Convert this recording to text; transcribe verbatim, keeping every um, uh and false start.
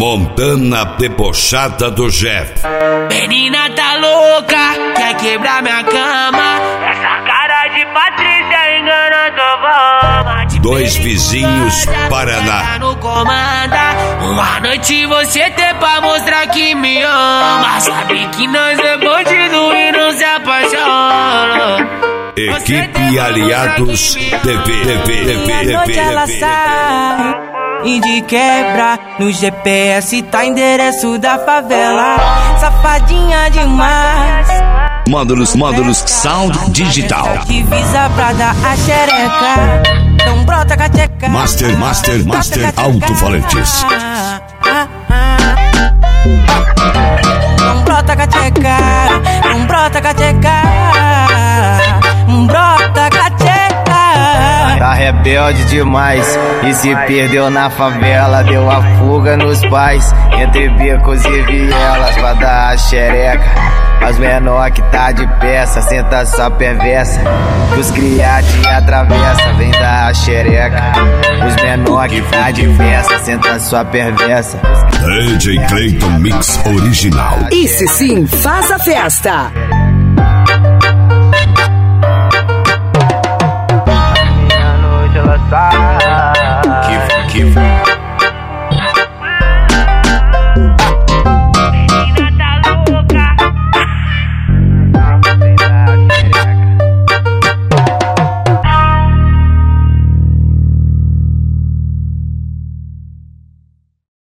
Montana debochada do Jeff. Menina tá louca, quer quebrar minha cama. Essa cara de Patrícia engana tua fama. Dois vizinhos, Paraná. No comanda. Uma noite você tem pra mostrar que me ama. Sabe que nós é bandido e não se apaixona. Equipe Aliados T V, T V, T V, T V, ela sai e de quebra no G P S tá endereço da favela. Safadinha demais. Módulos, módulos Sound Digital. Divisa pra dar a xereca. Então brota cateca. Master, master, master alto-falantes. Não brota cateca. Não brota cateca. Não brota cateca. Tá rebelde demais e se perdeu na favela. Deu a fuga nos pais, entre becos e vielas pra dar a xereca. Mas menor que tá de peça, senta só perversa. Os cria te atravessa, vem dar a xereca. Os menor que tá de festa, senta só perversa. D J Clayton Mix Original. Esse sim faz a festa.